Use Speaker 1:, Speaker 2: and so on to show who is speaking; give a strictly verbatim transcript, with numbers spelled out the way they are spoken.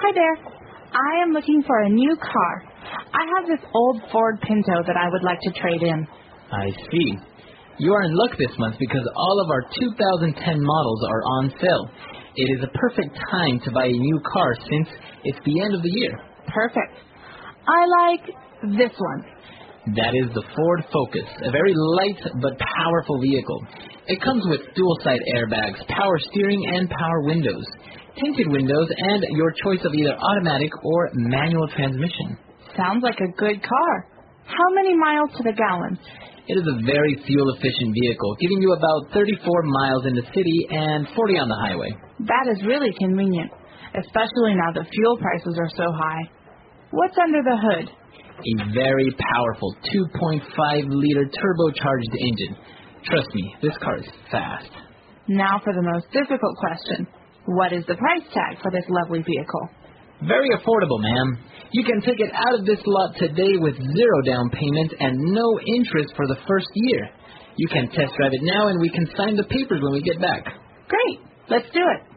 Speaker 1: Hi there. I am looking for a new car. I have this old Ford Pinto that I would like to trade in.
Speaker 2: I see. You are in luck this month because all of our two thousand ten models are on sale. It is a perfect time to buy a new car since it's the end of the year.
Speaker 1: Perfect. I like this one.
Speaker 2: That is the Ford Focus, a very light but powerful vehicle. It comes with dual-side airbags, power steering, and power windows, tinted windows, and your choice of either automatic or manual transmission.
Speaker 1: Sounds like a good car. How many miles to the gallon?
Speaker 2: It is a very fuel-efficient vehicle, giving you about thirty-four miles in the city and forty on the highway.
Speaker 1: That is really convenient, especially now that fuel prices are so high. What's under the hood?
Speaker 2: A very powerful two point five liter turbocharged engine. Trust me, this car is fast.
Speaker 1: Now for the most difficult question. What is the price tag for this lovely vehicle?
Speaker 2: Very affordable, ma'am. You can take it out of this lot today with zero down payment and no interest for the first year. You can test drive it now and we can sign the papers when we get back.
Speaker 1: Great. Let's do it.